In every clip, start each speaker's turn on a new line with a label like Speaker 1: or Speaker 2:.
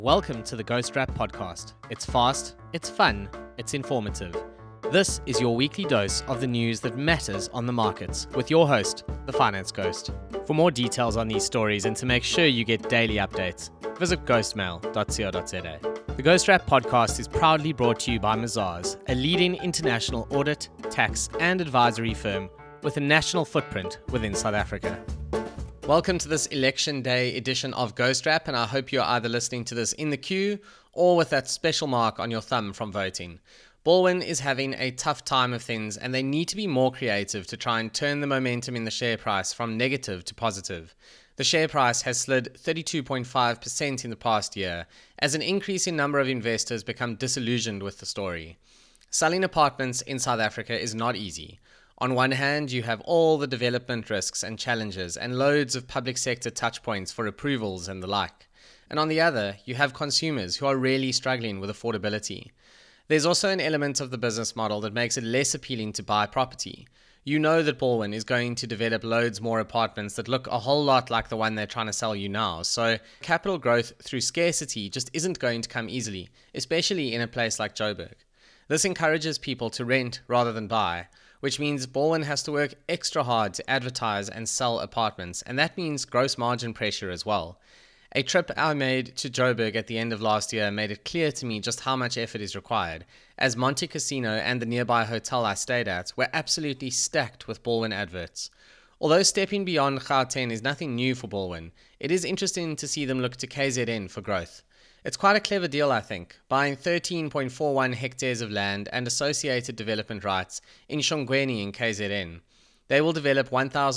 Speaker 1: Welcome to the Ghost Rap Podcast. It's fast, it's fun, it's informative. This is your weekly dose of the news that matters on the markets with your host, the Finance Ghost. For more details on these stories and to make sure you get daily updates, visit ghostmail.co.za. The Ghost Rap Podcast is proudly brought to you by Mazars, a leading international audit, tax, and advisory firm with a national footprint within South Africa. Welcome to this election day edition of Ghost Rap, and I hope you're either listening to this in the queue or with that special mark on your thumb from voting. Baldwin is having a tough time of things, and they need to be more creative to try and turn the momentum in the share price from negative to positive. The share price has slid 32.5% in the past year as an increasing number of investors become disillusioned with the story. Selling apartments in South Africa is not easy. On one hand, you have all the development risks and challenges and loads of public sector touchpoints for approvals and the like. And on the other, you have consumers who are really struggling with affordability. There's also an element of the business model that makes it less appealing to buy property. You know that Baldwin is going to develop loads more apartments that look a whole lot like the one they're trying to sell you now. So capital growth through scarcity just isn't going to come easily, especially in a place like Joburg. This encourages people to rent rather than buy, which means Baldwin has to work extra hard to advertise and sell apartments, and that means gross margin pressure as well. A trip I made to Joburg at the end of last year made it clear to me just how much effort is required, as Monte Casino and the nearby hotel I stayed at were absolutely stacked with Baldwin adverts. Although stepping beyond Gauteng is nothing new for Baldwin, it is interesting to see them look to KZN for growth. It's quite a clever deal, I think, buying 13.41 hectares of land and associated development rights in Shongweni in KZN. They will develop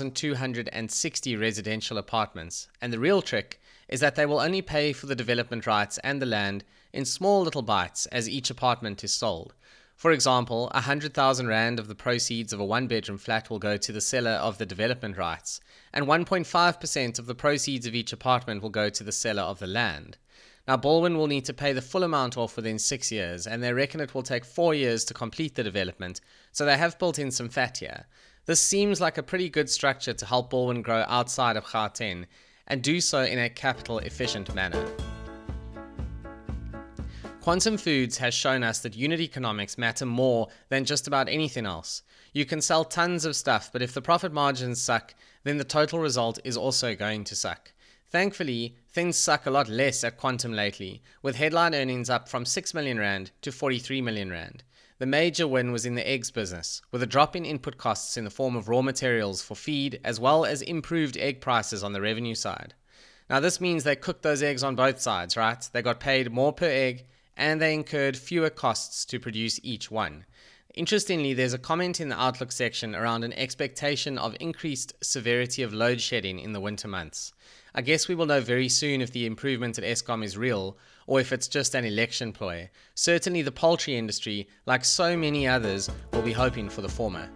Speaker 1: 1,260 residential apartments, and the real trick is that they will only pay for the development rights and the land in small little bites as each apartment is sold. For example, 100,000 Rand of the proceeds of a one-bedroom flat will go to the seller of the development rights, and 1.5% of the proceeds of each apartment will go to the seller of the land. Now, Baldwin will need to pay the full amount off within 6 years, and they reckon it will take 4 years to complete the development, so they have built in some fat here. This seems like a pretty good structure to help Baldwin grow outside of Gauteng, and do so in a capital-efficient manner. Quantum Foods has shown us that unit economics matter more than just about anything else. You can sell tons of stuff, but if the profit margins suck, then the total result is also going to suck. Thankfully, things suck a lot less at Quantum lately, with headline earnings up from 6 million Rand to 43 million Rand. The major win was in the eggs business, with a drop in input costs in the form of raw materials for feed, as well as improved egg prices on the revenue side. Now this means they cooked those eggs on both sides, right? They got paid more per egg, and they incurred fewer costs to produce each one. Interestingly, there's a comment in the Outlook section around an expectation of increased severity of load shedding in the winter months. I guess we will know very soon if the improvement at Eskom is real or if it's just an election ploy. Certainly the poultry industry, like so many others, will be hoping for the former.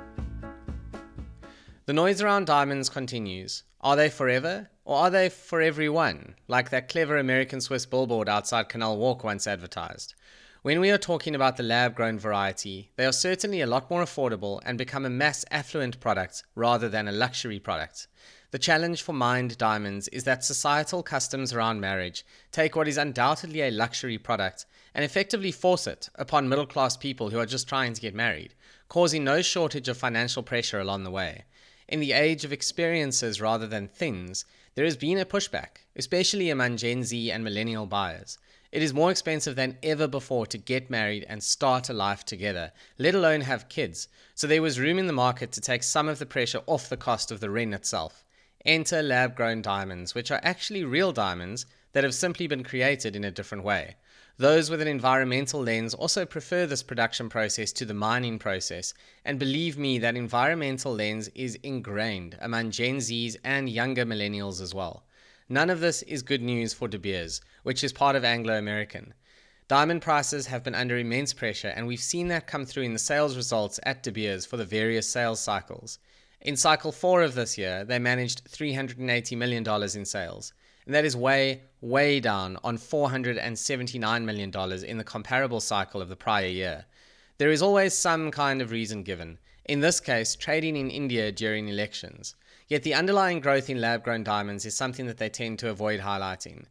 Speaker 1: The noise around diamonds continues. Are they forever? Or are they for everyone? Like that clever American-Swiss billboard outside Canal Walk once advertised. When we are talking about the lab-grown variety, they are certainly a lot more affordable and become a mass affluent product rather than a luxury product. The challenge for mined diamonds is that societal customs around marriage take what is undoubtedly a luxury product and effectively force it upon middle-class people who are just trying to get married, causing no shortage of financial pressure along the way. In the age of experiences rather than things, there has been a pushback, especially among Gen Z and millennial buyers. It is more expensive than ever before to get married and start a life together, let alone have kids, so there was room in the market to take some of the pressure off the cost of the ring itself. Enter lab-grown diamonds, which are actually real diamonds that have simply been created in a different way. Those with an environmental lens also prefer this production process to the mining process, and believe me, that environmental lens is ingrained among Gen Zs and younger millennials as well. None of this is good news for De Beers, which is part of Anglo American. Diamond prices have been under immense pressure, and we've seen that come through in the sales results at De Beers for the various sales cycles. In cycle 4 of this year, they managed $380 million in sales, and that is way down on $479 million in the comparable cycle of the prior year. There is always some kind of reason given, in this case trading in India during elections. Yet the underlying growth in lab-grown diamonds is something that they tend to avoid highlighting.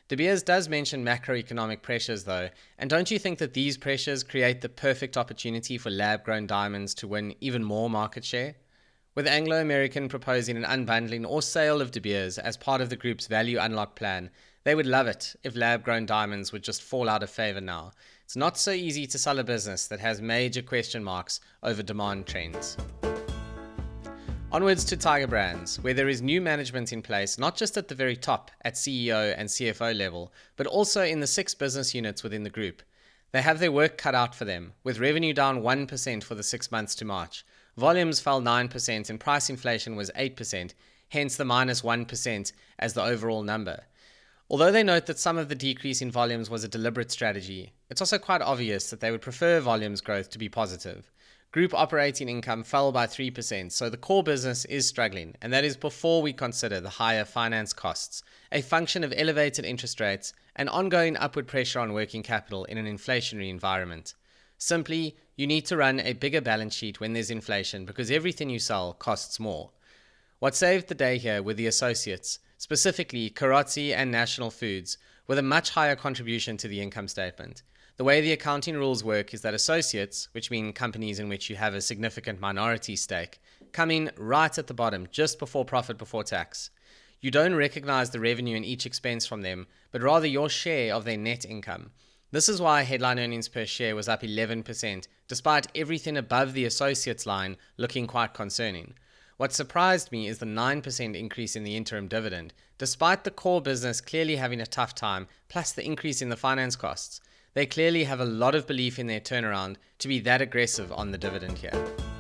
Speaker 1: De Beers does mention macroeconomic pressures though, and don't you think that these pressures create the perfect opportunity for lab-grown diamonds to win even more market share? With Anglo American proposing an unbundling or sale of De Beers as part of the group's value unlock plan, they would love it if lab-grown diamonds would just fall out of favor now. It's not so easy to sell a business that has major question marks over demand trends. Onwards to Tiger Brands, where there is new management in place, not just at the very top, at CEO and CFO level, but also in the 6 business units within the group. They have their work cut out for them, with revenue down 1% for the 6 months to March. Volumes fell 9% and price inflation was 8%, hence the minus 1% as the overall number. Although they note that some of the decrease in volumes was a deliberate strategy, it's also quite obvious that they would prefer volumes growth to be positive. Group operating income fell by 3%, so the core business is struggling, and that is before we consider the higher finance costs, a function of elevated interest rates and ongoing upward pressure on working capital in an inflationary environment. Simply, you need to run a bigger balance sheet when there's inflation because everything you sell costs more. What saved the day here were the associates, specifically Carozzi and National Foods, with a much higher contribution to the income statement. The way the accounting rules work is that associates, which mean companies in which you have a significant minority stake, come in right at the bottom, just before profit before tax. You don't recognize the revenue and each expense from them, but rather your share of their net income. This is why headline earnings per share was up 11%, despite everything above the associates line looking quite concerning. What surprised me is the 9% increase in the interim dividend, despite the core business clearly having a tough time, plus the increase in the finance costs. They clearly have a lot of belief in their turnaround to be that aggressive on the dividend here.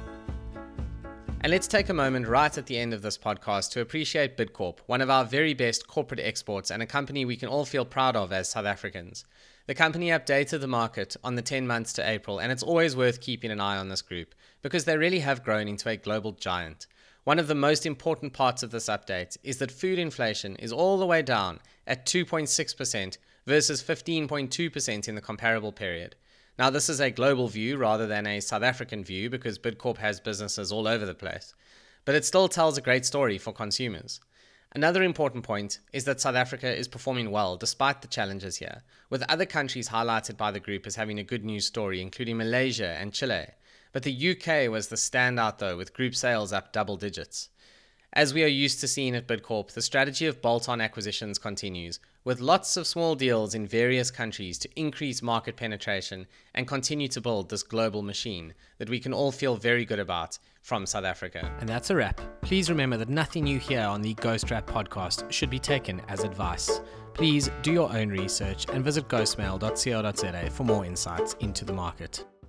Speaker 1: And let's take a moment right at the end of this podcast to appreciate Bidcorp, one of our very best corporate exports and a company we can all feel proud of as South Africans. The company updated the market on the 10 months to April, and it's always worth keeping an eye on this group because they really have grown into a global giant. One of the most important parts of this update is that food inflation is all the way down at 2.6% versus 15.2% in the comparable period. Now, this is a global view rather than a South African view because Bidcorp has businesses all over the place, but it still tells a great story for consumers. Another important point is that South Africa is performing well despite the challenges here, with other countries highlighted by the group as having a good news story, including Malaysia and Chile. But the UK was the standout though, with group sales up double digits. As we are used to seeing at Bidcorp, the strategy of bolt-on acquisitions continues, with lots of small deals in various countries to increase market penetration and continue to build this global machine that we can all feel very good about from South Africa. And that's a wrap. Please remember that nothing you hear on the Ghost Wrap podcast should be taken as advice. Please do your own research and visit ghostmail.co.za for more insights into the market.